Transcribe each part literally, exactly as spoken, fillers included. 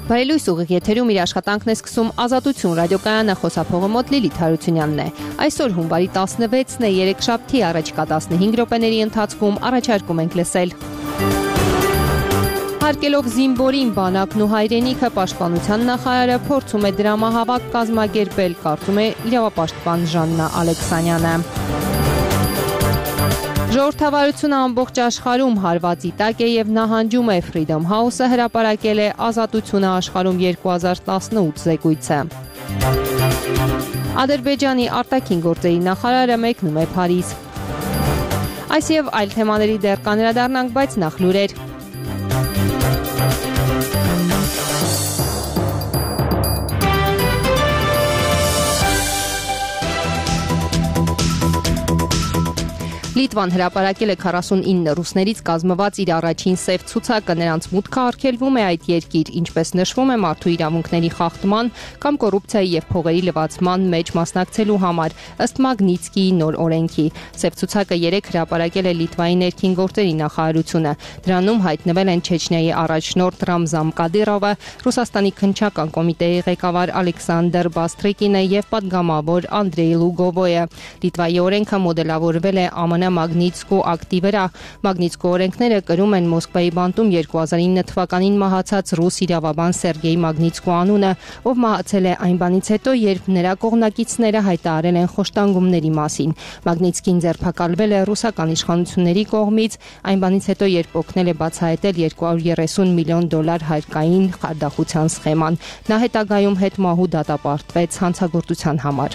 Բարելույս ուղիղ եթերում իր աշխատանքն է սկսում Ազատություն ռադիոկայանը, խոսափողը մոտ Լիլիթ Հարությունյանն է։ Այսօր հունվարի տասնվեցն է, երեքշաբթի առաջիկա տասնհինգ րոպեների ընթացքում առաջարկում ենք լսել։ Հարկելով զինվորին բանակն ու հայրենիքը, Պաշտպանության նախարարը փորձում է դրամահավաք կազմակերպել, կարծում է իրավապաշտպան Ժաննա Ալեքսանյանը։ Ժողովրդավարությունը ամբողջ աշխարհում հարվածի տակ է եւ նահանջում է Freedom House-ը հրապարակել է Ազատությունը աշխարհում երկու հազար տասնութ զեկույցը։ Ադրբեջանի արտաքին գործերի նախարարը մեկնում է Փարիզ։ Այս եւ այլ թեմաների դեռ կանրադառնանք, բայց նախ լուրեր։ Լիտվան հրապարակել է քառասունինը ռուսներից կազմված իր առաջին սև ցուցակը, նրանց մուտքը արգելվում է այդ երկիր, ինչպես նշվում է մարդու իրավունքների խախտման կամ կոռուպցիայի եւ փողերի լվացման մեջ մասնակցելու համար, ըստ Մագնիտսկիի նոր օրենքի։ Սև ցուցակը երեք հրապարակել է Լիտվայի ներքին գործերի նախարարությունը։ Դրանում հայտնվել են Չեչնիայի առաջնորդ Ռամզան Կադիրովը, Ռուսաստանի քննչական կոմիտեի ղեկավար Ալեքսանդր Բաստրիկինը եւ падգամավոր Անդրեյ Լուգովոյը։ Լիտվայի օրենքը մոդելավորվել է ԱՄՆ Մագնիտսկու ակտի վրա։ Մագնիտսկու օրենքները կրում են Մոսկվայի բանտում երկու հազար ինը թվականին մահացած ռուս իրավաբան Սերգեյ Մագնիտսկու անունը, ով մահացել է այն բանից հետո, երբ նրա կողմնակիցները հայտարարել են խոշտանգումների մասին։ Մագնիտսկին ձերբակալվել է ռուսական իշխանությունների կողմից, այն բանից հետո, երբ օգնել է բացահայտել երկու հարյուր երեսուն միլիոն դոլար հարկային խարդախության սխեման։ Նա հետագայում հետմահու դատապարտվեց հանցագործության համար։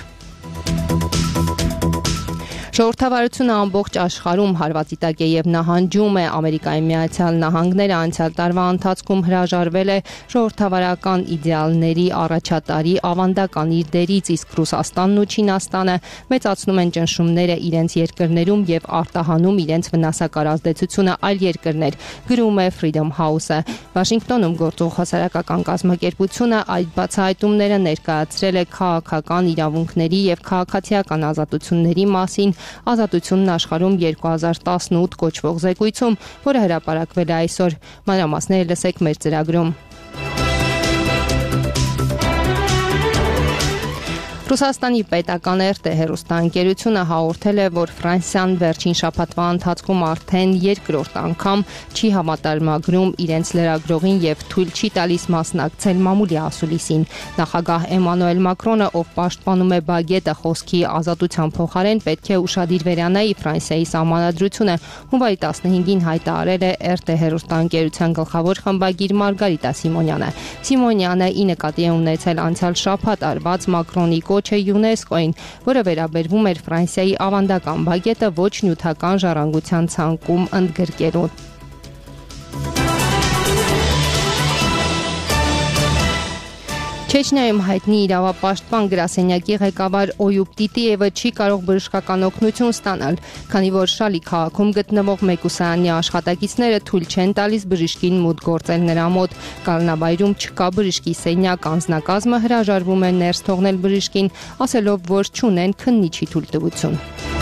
Ժողովրդավարությունը ամբողջ աշխարհում հարվածի տակ է եւ նահանջում է։ Ամերիկայի Միացյալ Նահանգները անցյալ տարվա ընթացքում հրաժարվել է ժողովրդավարական իդեալների առաջատարի ավանդական իր դերից, իսկ Ռուսաստանն ու Չինաստանը մեծացնում են ճնշումները իրենց երկրներում եւ արտահանում իրենց վնասակար ազդեցությունը այլ երկրներ, գրում է Freedom House-ը։ Վաշինգտոնում գործող հասարակական կազմակերպությունը այդ բացահայտումները ներկայացրել է քաղաքական իրավունքների եւ քաղաքացիական ազատությունների մասին Ազատությունն աշխարհում երկու հազար տասնութ կոչվող զեկույցում, որը հրապարակվել է այսօր։ Մանրամասները լսեք մեր ծրագրում։ Ռուսաստանի պետական է եր տե հեռուստաընկերությունը հաղորդել է, որ Ֆրանսիան վերջին շաբաթվա ընթացքում արդեն երկրորդ անգամ չի համատարմագրում իրենց լրագրողին եւ թույլ չի տալիս մասնակցել մամուլի ասուլիսին։ Նախագահ Էմանուել Մակրոնը, ով պաշտպանում է բագետը խոսքի ազատության փոխարեն, պետք է ուշադիր վերանայի Ֆրանսիայի սահմանադրությունը, հունվարի տասնհինգին հայտարարել է եր տե հեռուստաընկերության գլխավոր խմբագիր Մարգարիտա Սիմոնյանը։ Սիմոնյանը ի նկատի է ունեցել անցյալ շաբաթ արված Մակրոնի կոչ է ՅՈՒՆԵՍԿՕ-ին, որը վերաբերվում էր Ֆրանսիայի ավանդական բագետը ոչ նյութական ժառանգության ցանկում ընդգրկելուն։ Չեչնիայում հայտնի իրավապաշտպան գրասենյակի ղեկավար Օյուբ Տիտիևը չի կարող բժշկական օգնություն ստանալ, քանի որ Շալի քաղաքում գտնվող մեկուսայանի աշխատակիցները թույլ չեն տալիս բժշկին մուտք գործել նրա մոտ։ Կալնաբայրում չկա բժշկի սենյակ, անձնակազմը հրաժարվում է ներս թողնել բժշկին, ասելով, որ չունեն քննիչի թույլտվություն։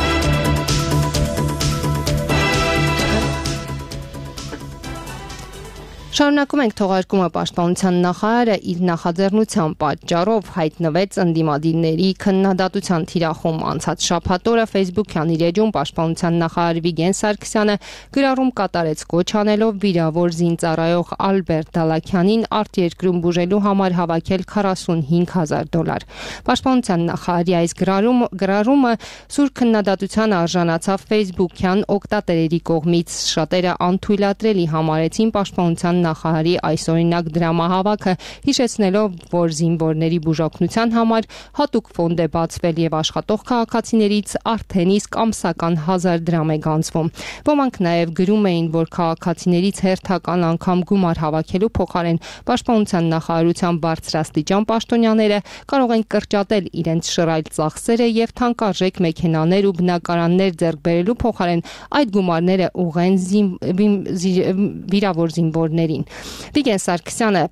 Շարունակում ենք թողարկումը։ Պաշտպանության նախարարը իր նախաձեռնության պատճառով հայտնվեց ընդդիմադիրների քննադատության թիրախում։ Անցած շաբաթ օրը Facebook-յան իր էջում Պաշտպանության նախարար Վիգեն Սարգսյանը գրառում կատարեց, կոչ անելով վիրավոր զինծառայող Ալբերտ Դալաքյանին արտերկրում բուժելու համար հավաքել քառասունհինգ հազար դոլար։ Պաշտպանության նախարարի այս գրառումը, գրառումը սուր քննադատության արժանացավ Facebook-յան օգտատերերի կողմից։ Շատերը անթույլատրելի համարեցին Պաշտպանության նախարարի այսօրինակ դրամահավաքը, հիշեցնելով, որ զինվորների բուժօգնության համար հատուկ ֆոնդ է բացվել եւ աշխատող քաղաքացիներից արդեն իսկ ամսական հազար դրամ է գանձվում։ Ոմանք նաեւ գրում էին, որ քաղաքացիներից հերթական անգամ գումար հավաքելու փոխարեն Պաշտպանության նախարարության բարձրաստիճան պաշտոնյաները կարող են կրճատել իրենց շռայլ ծախսերը եւ թանկարժեք մեքենաներ ու բնակարաններ ձեռք բերելու փոխարեն այդ գումարները ուղղեն վիրավոր զինվորներին։ Վիգեն Սարգսյանը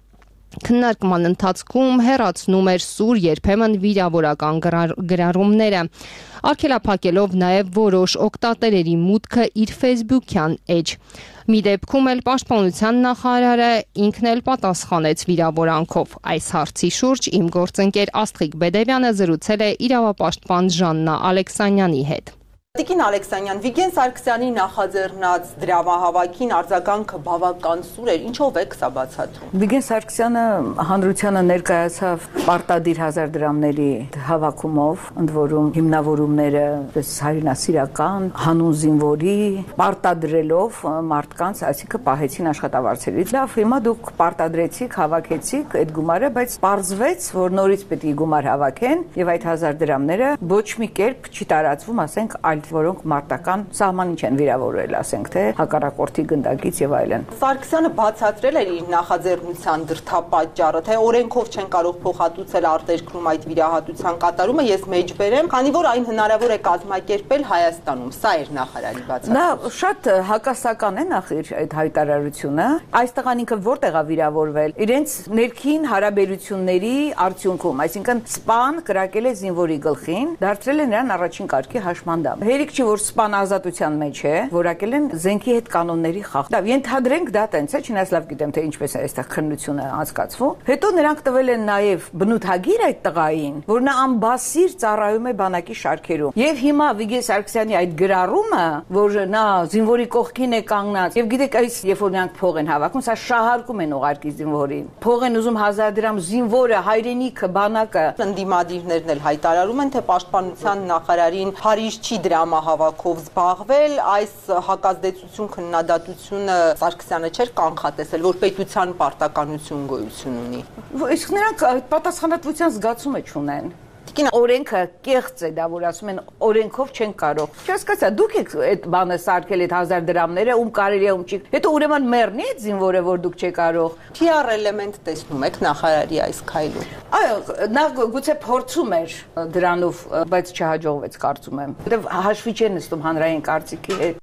Քննարկման ընթացքում հեռացնում էր սուր, երբեմն վիրավորական գրառումները, արգելափակելով նաև որոշ օգտատերերի մուտքը իր Facebook-յան էջ։ Մի դեպքում էլ Պաշտպանության նախարարը ինքն էլ պատասխանեց վիրավորանքով։ Այս հարցի շուրջ իմ գործընկեր Աստղիկ Բեդևյանը զրուցել է իրավապաշտպան Ժաննա Ալեքսանյանի հետ։ Տիկին Ալեքսանյան, Վիգեն Սարգսյանի նախաձեռնած դրամահավաքին արձագանքը բավական սուր էր, ինչով է սա բացատրում։ Վիգեն Սարգսյանը հանրությանը ներկայացավ պարտադիր հազար դրամների հավաքումով, ընդ որում հիմնավորումները հայրենասիրական, հանուն զինվորի, պարտադրելով մարդկանց, այսինքն պահեցին աշխատավարձերից։ Լավ, հիմա դուք պարտադրեցիք, հավաքեցիք այդ գումարը, բայց պարզվեց, որ նորից պետք է գումար հավաքեն եւ այդ հազար դրամները ոչ մի կերպ չի տարածվում, ասենք այլ որոնք մարտական սահմանին չեն վիրավորել, ասենք թե հակառակորդի գնդակից եւ այլն։ Սարգսյանը բացատրել էր իր նախաձեռնության դրդապատճառը, թե օրենքով չեն կարող փոխհատուցել արտերկրում այդ վիրահատության կատարումը, ես մեջ բերեմ, քանի որ այն հնարավոր է կազմակերպել Հայաստանում։ Սա էր նախարարի բացատրությունը։ Նա շատ հակասական է նախ իր այդ հայտարարությունը։ Այս տղան ինքը որտեղ է վիրավորվել։ Իրենց ներքին հարաբերությունների արդյունքում, այսինքն սպան կրակել է զինվորի գլխին, դարձրել է նրան առաջին կարգի հաշմանդամ։ Հերիք չի, որ սպան ազատության մեջ է, որակել են զենքի հետ կանոնների խախտ։ Լավ, ենթադրենք դա տենց է, չնայած լավ գիտեմ թե ինչպես է այստեղ քննությունը անցկացվում։ Հետո նրանք տվել են նաև բնութագիր այդ տղային, որ նա ամբասիր ծառայում է բանակի շարքերում։ Եվ հիմա Վիգեն Սարգսյանի այդ գրառումը, որ նա զինվորի կողքին է կանգնած, եւ գիտեք, այս երբ որ նրանք փող են հավաքում, սա շահարկում են ուղարկի զինվորին։ Փող են ուզում հազար դրամ, զինվորը, հայրենիքը, բանակը։ Ընդդիմադիրներն էլ հայտարարում են, թե պաշտպանության նախարարին հարիժ չի դրամահավաքով զբաղվել, այս հակազդեցություն քննադատությունը Սարգսյանը չէր կանխատեսել, որ պետության պարտականություն գոյություն ունի։ Իսկ նրանք պատասխանատվության զգացում է չունեն։ Տիկին օրենքը կեղծ է դա, որ ասում են օրենքով չեն կարող։ Չհասկացա, դուք եք այդ բանը սարքել այդ հազար դրամները, ում կարելի է ում չի։ Հետո ուրեմն մեռնի այդ զինվորը, որ դուք չեք կարող։ Պի Առ էլեմենտ տեսնում եք նախարարի այս քայլում։ Այո, նա գուցե փորձում էր դրանով, բայց չհաջողվեց, կարծում եմ։ Որտեվ հաշվի չեն նստում հանրային կարծիքի հետ։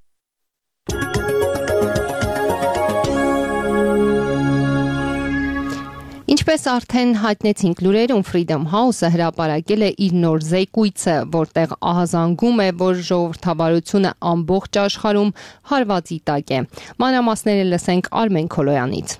Ինչպես արդեն հայտնեցինք լուրերում, Freedom House-ը հրապարակել է իր նոր զեկույցը, որտեղ ահազանգում է, որ ժողովրդավարությունը ամբողջ աշխարհում հարվածի տակ է։ Մանրամասները լսենք Արմեն Քոլոյանից։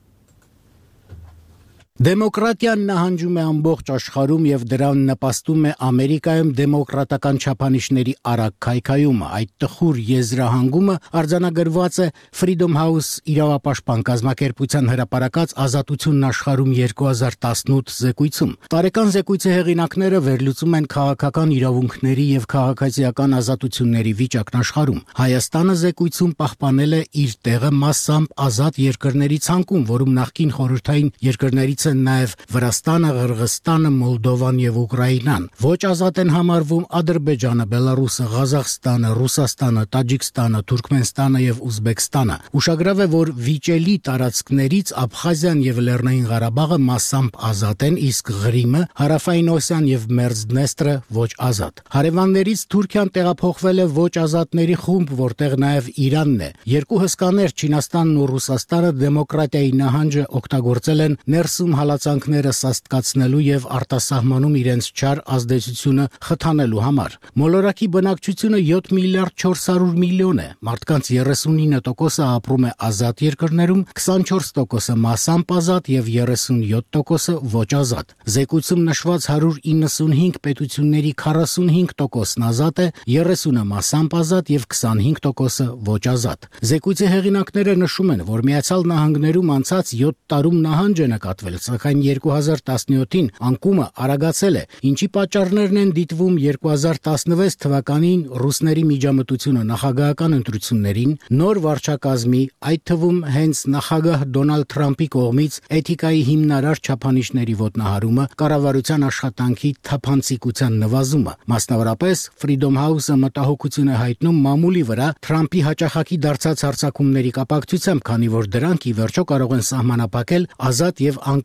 Դեմոկրատիան նահանջում է ամբողջ աշխարհում եւ դրան նպաստում է Ամերիկայում դեմոկրատական չափանիշների արագ քայքայումը։ Այդ տխուր եզրահանգումը արձանագրված է Freedom House իրավապաշտպան կազմակերպության հրապարակած Ազատությունն աշխարհում երկու հազար տասնութ զեկույցում։ Տարեկան զեկույցի հեղինակները վերլուծում են քաղաքական իրավունքների եւ քաղաքացիական ազատությունների վիճակն աշխարհում։ Հայաստանը զեկույցում պահպանել է իր տեղը մասամբ ազատ երկրների ցանկում, որում նախկին խորհրդային երկրներից են նաև Վրաստանը, Ղրղստանը, Մոլդովան եւ Ուկրաինան։ Ոչ ազատ են համարվում Ադրբեջանը, Բելարուսը, Ղազախստանը, Ռուսաստանը, Տաջիկստանը, Թուրքմենստանը եւ Ուզբեկստանը։ Ուշագրավ է, որ վիճելի տարածքներից Աբխազիան եւ Լեռնային Ղարաբաղը մասամբ ազատ են, իսկ Ղրիմը, Հարավային Օսիան եւ Մերձդնեստրը ոչ ազատ։ Հարևաններից Թուրքիան տեղափոխվել է ոչ ազատների խումբ, որտեղ նաև Իրանն է։ Երկու հսկաներ Չինաստանն ու Ռուսաստանը դեմոկրատիայի նահանջը օգտագործել են ներսում հալածանքները սաստկացնելու եւ արտասահմանում իրենց չար ազդեցությունը խթանելու համար։ Մոլորակի բնակչությունը յոթ միլիարդ չորս հարյուր միլիոն է։ Մարդկանց երեսունինը տոկոսը ապրում է ազատ երկրներում, քսանչորս տոկոսը մասամբ ազատ եւ երեսունյոթ տոկոսը ոչ ազատ։ Զեկույցում նշված հարյուր իննսունհինգ պետությունների քառասունհինգ տոկոսն ազատ է, երեսունը մասամբ ազատ եւ քսանհինգ տոկոսը ոչ ազատ։ Զեկույցի հեղինակները նշում են, որ Միացյալ Նահանգներում անցած յոթ տարում նահանջ է նկատվել, սակայն երկու հազար տասնյոթին անկումը արագացել է, ինչի պատճառներն են դիտվում երկու հազար տասնվեց թվականին ռուսների միջամտությունը նախագահական ընտրություններին, նոր վարչակազմի, այդ թվում հենց նախագահ Դոնալդ Թրամփի կողմից էթիկայի հիմնարար չափանիշների ոտնահարումը, կառավարության աշխատանքի թափանցիկության նվազումը։ Մասնավորապես Freedom House-ը մտահոգություն է հայտնում մամուլի վրա Թրամփի հաճախակի դարձած հարձակումների կապակցությամբ, քանի որ դրանք ի վերջո կարող են սահմանափակել ազատ եւ անկախ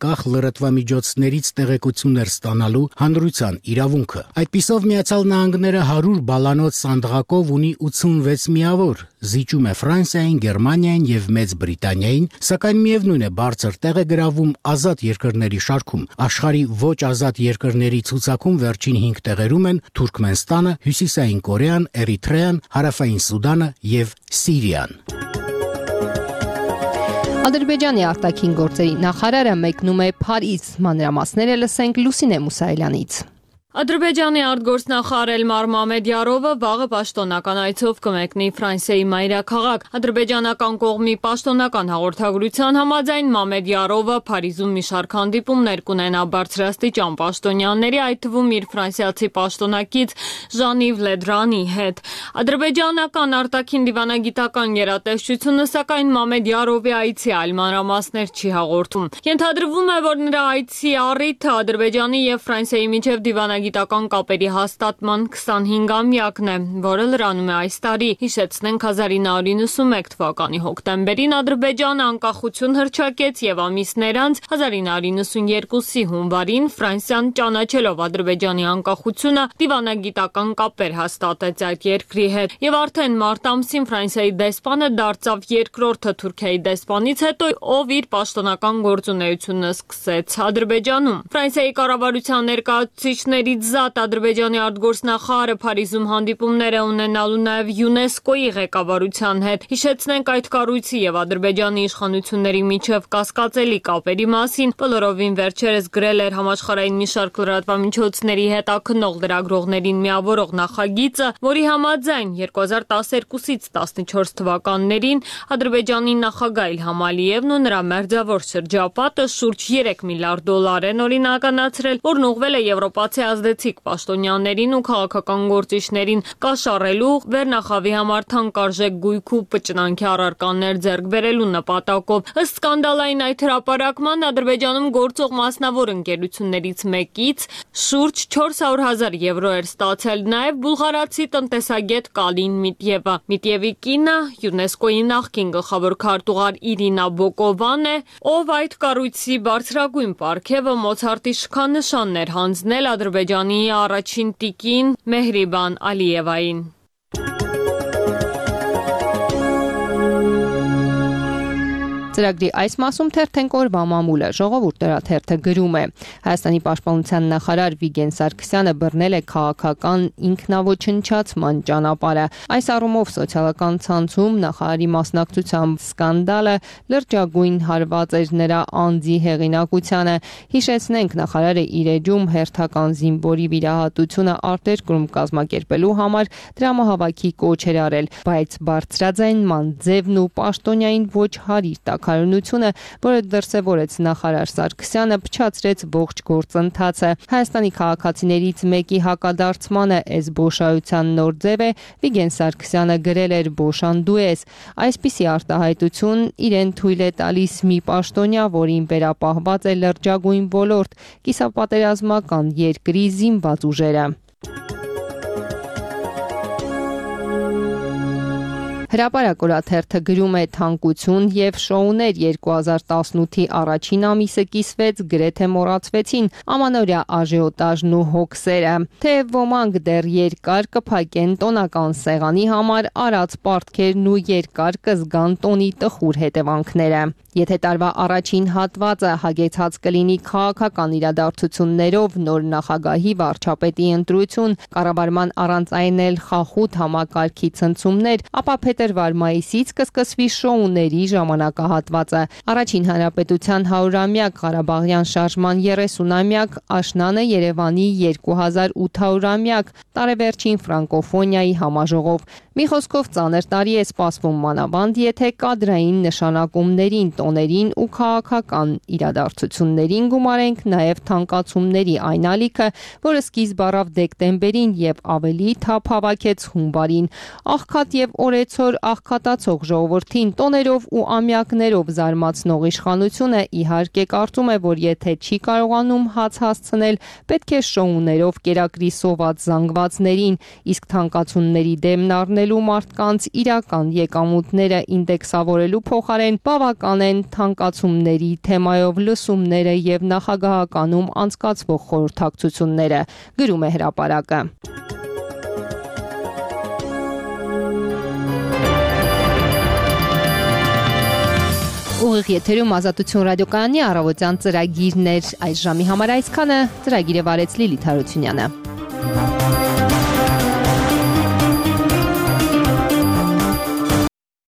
անկախ լրատվամիջոցներից տեղեկություններ ստանալու հանրության իրավունքը։ Այդպիսով Միացյալ Նահանգները հարյուր բալանոց սանդղակով ունի ութսունվեց միավոր, զիջում է Ֆրանսիային, Գերմանիային եւ Մեծ Բրիտանիային, սակայն միևնույն է բարձր տեղ է գրավում ազատ երկրների շարքում։ Աշխարհի ոչ ազատ երկրների ցուցակում վերջին հինգ տեղերում են Թուրքմենստանը, Հյուսիսային Կորեան, Էրիթրեան, Հարավային Սուդանը եւ Սիրիան։ Ադրբեջանի արտաքին գործերի նախարարը մեկնում է Փարիզ։ Մանրամասները լսենք Լուսինե Մուսայելյանից։ Ադրբեջանի արտգործնախարար Էլմար Մամեդյարովը վաղը պաշտոնական այցով կմեկնի Ֆրանսիայի մայրաքաղաք։ Ադրբեջանական կողմի պաշտոնական հաղորդագրության համաձայն Մամեդյարովը Փարիզում մի շարք հանդիպումներ կունենա բարձրաստիճան պաշտոնյաների, այդ թվում իր ֆրանսիացի պաշտոնակից Ժան-Իվ Լեդրանի հետ։ Ադրբեջանական արտաքին դիվանագիտական գերատեսչությունը սակայն Մամեդյարովի այցի այլ մանրամասներ չի հաղորդում։ Ենթադրվում է, որ նրա այցի առիթը Ադրբեջանի եւ Ֆրանսիայի միջև դիվանագիտական կապերի հաստատման քսանհինգամյակն է, որը լրանում է այս տարի։ Հիշեցնենք հազար ինը հարյուր իննսունմեկ թվականի հոկտեմբերին Ադրբեջանը անկախություն հռչակեց եւ ամիսներ անց հազար ինը հարյուր իննսունյերկուսի հունվարին Ֆրանսիան ճանաչելով Ադրբեջանի անկախությունը դիվանագիտական կապեր հաստատեց այդ երկրի հետ եւ արդեն մարտ ամսին Ֆրանսիայի դեսպանը դարձավ երկրորդը Թուրքիայի դեսպանից հետո, ով իր պաշտոնական գործունեությունը սկսեց Ադրբեջանում։ Ֆրանսիայի կառավարության ներկայացուցիչներից զատ Ադրբեջանի արտգործնախարարը Փարիզում հանդիպումներ է ունենալու նաև ՅՈՒՆԵՍԿՕ-ի ղեկավարության հետ։ Հիշեցնենք այդ կառույցի եւ Ադրբեջանի իշխանությունների միջև կասկածելի կապերի մասին բոլորովին վերջերս գրել էր համաշխարհային մի շարք լրատվամիջոցների հետաքննող լրագրողներին միավորող նախագիծը, որի համաձայն երկու հազար տասներկուսից տասնչորս թվականներին Ադրբեջանի նախագահ Իլհամ Ալիևն ու նրա մերձավոր շրջապատը շուրջ երեք միլիարդ դոլար են օրինականացրել, որն ուղղվել է եվրոպացի ազդեցիկ պաշտոնյաներին ու քաղաքական գործիչներին կաշառելու, վերնախավի համար թանկարժեք գույք ու պճնանքի առարկաներ ձեռք բերելու նպատակով։ Ըստ սկանդալային այդ հրապարակման Ադրբեջանում գործող մասնավոր ընկերություններից մեկից շուրջ չորս հարյուր հազար եվրո էր ստացել նաև բուլղարացի տնտեսագետ Կալին Միտևը։ Միտևի կինը ՅՈՒՆԵՍԿՕ-ի նախկին գլխավոր քարտուղար Իրինա Բոկովան է, ով այդ կառույցի բարձրագույն պարգևը Մոցարտի շքանշանն էր հանձնել Ադրբեջանի առաջին տիկին Մեհրիբան Ալիևային։ Ծրագրի այս մասում թերթենք օրվա մամուլը։ Ժողովուրդ թերթը գրում է. Հայաստանի պաշտպանության նախարար Վիգեն Սարգսյանը բռնել է քաղաքական ինքնաոչնչացման ճանապարհը։ Այս առումով սոցիալական ցանցում նախարարի մասնակցությամբ սկանդալը լրջագույն հարված էր նրա անձի հեղինակությանը։ Հիշեցնենք, նախարարը իր էջում հերթական զինվորի վիրահատությունը արտերկրում կազմակերպելու համար դրամահավաքի կոչ էր արել, բայց բարձրաձայնման ձևն ու պաշտոնյային ոչ հարիր տակ Հարունությունը, որը դրսևորեց նախարար Սարգսյանը, փչացրեց ողջ գործընթացը։ Հայաստանի քաղաքացիներից մեկի հակադարձմանը այս բոշայության նոր ձև է Վիգեն Սարգսյանը գրել էր «Բոշանդու ես»։ Այսպիսի արտահայտություն իրեն թույլ է տալիս մի պաշտոնյա, որին վերապահված է լրջագույն ոլորտ, կիսապատերազմական երկրի զինված ուժերը։ Հրապարակ օրաթերթը գրում է թանկություն եւ շոուներ երկու հազար տասնութի առաջին ամիսը կիսվեց, գրեթե մոռացվեցին ամանորյա աժիոտաժն ու հոգսերը։ Թե ոմանք դեռ երկար կփակեն տոնական սեղանի համար արած պարտքերն ու երկար կզգան տոնի տխուր հետևանքները։ Եթե տարվա առաջին հատվածը հագեցած կլինի քաղաքական իրադարձություններով, նոր նախագահի վարչապետի ընտրություն, կառավարման առանց այնել խախուտ համակարգի ցնցումներ, ապա փետրվար-մայիսից կսկսվի շոուների ժամանակահատվածը։ Առաջին հանրապետության հարյուրամյակ, Ղարաբաղյան շարժման երեսունամյակ, աշնանը Երևանի երկու հազար ութ հարյուրամյակ, տարեվերջին ֆրանկոֆոնիայի համաժողով։ Մի խոսքով ծանր տարի է սպասվում մանավանդ, եթե կադրային նշանակումներին, տոներին ու քաղաքական իրադարձություններին գումարենք նաև թանկացումների այն ալիքը, որը սկիզբ առավ դեկտեմբերին եւ ավելի թափ հավաքեց հունվարին։ Աղքատ եւ օրեցօր աղքատացող ժողովրդին տոներով ու ամյակներով զարմացնող իշխանությունը իհարկե կարծում է, որ եթե չի կարողանում հաց հասցնել, պետք է շոուներով կերակրի սոված զանգվածներին, իսկ թանկացումների դեմն առնելու ստեղծելու մարդկանց իրական եկամուտները ինդեքսավորելու փոխարեն բավական են թանկացումների թեմայով լսումները եւ նախագահականում անցկացվող խորհրդակցությունները, գրում է Հրապարակը։ Ուղիղ եթերում Ազատություն ռադիոկայանի առավոտյան ծրագիրներ այս ժամի համար այսքանը, ծրագիրը վարեց Լիլիթ Հարությունյանը։